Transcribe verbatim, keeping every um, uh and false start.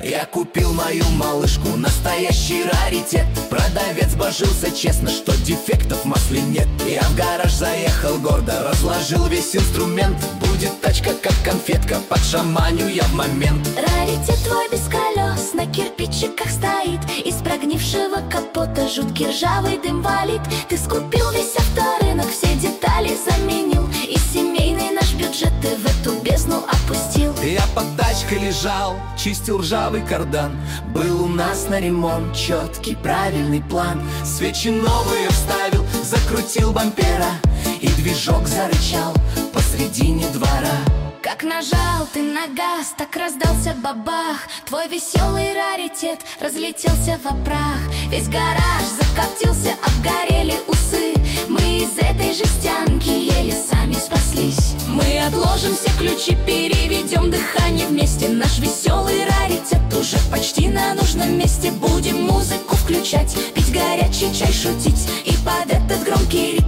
Я купил мою малышку, настоящий раритет. Продавец божился честно, что дефектов в масле нет. Я в гараж заехал гордо, разложил весь инструмент. Будет тачка как конфетка, подшаманю я в момент. Раритет твой без колес на кирпичиках стоит. Из прогнившего капота жуткий ржавый дым валит. Ты скупил весь авторынок, все детали заменил. И семейный наш бюджет ты в эту бездну опустил. Я под тачкой лежал, чистил ржавый кардан. Был у нас на ремонт четкий правильный план. Свечи новые вставил, закрутил бампера, и движок зарычал посредине двора. Как нажал ты на газ, так раздался бабах. Твой веселый раритет разлетелся в прах. Весь гараж закоптился, обгорели усы. Мы из этой жестянки еле сами спаслись. Мы отложим все ключи, переведем дыхание вместе. Наш веселый раритет уже почти на нужном месте. Будем музыку включать, пить горячий чай, шутить и под этот громкий ритм